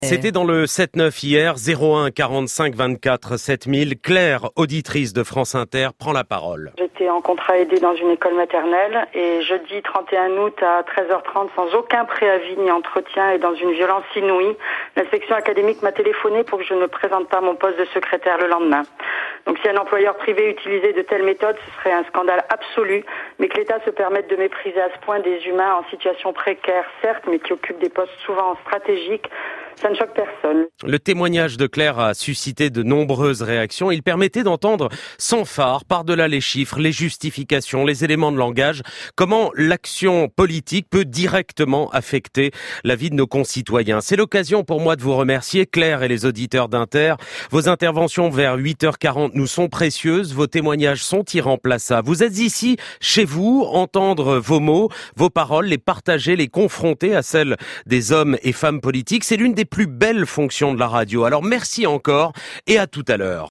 C'était dans le 7-9 hier, 01 45 24 7000. Claire, auditrice de France Inter, prend la parole. J'étais en contrat aidé dans une école maternelle et jeudi 31 août à 13h30, sans aucun préavis ni entretien et dans une violence inouïe, l'inspection académique m'a téléphoné pour que je ne présente pas mon poste de secrétaire le lendemain. Donc si un employeur privé utilisait de telles méthodes, ce serait un scandale absolu, mais que l'État se permette de mépriser à ce point des humains en situation précaire, certes, mais qui occupent des postes souvent stratégiques, ça ne choque personne. Le témoignage de Claire a suscité de nombreuses réactions. Il permettait d'entendre sans phare, par-delà les chiffres, les justifications, les éléments de langage, comment l'action politique peut directement affecter la vie de nos concitoyens. C'est l'occasion pour moi de vous remercier, Claire et les auditeurs d'Inter. Vos interventions vers 8h40 nous sont précieuses. Vos témoignages sont irremplaçables. Vous êtes ici, chez vous, entendre vos mots, vos paroles, les partager, les confronter à celles des hommes et femmes politiques. C'est l'une des plus belles fonctions de la radio. Alors merci encore et à tout à l'heure.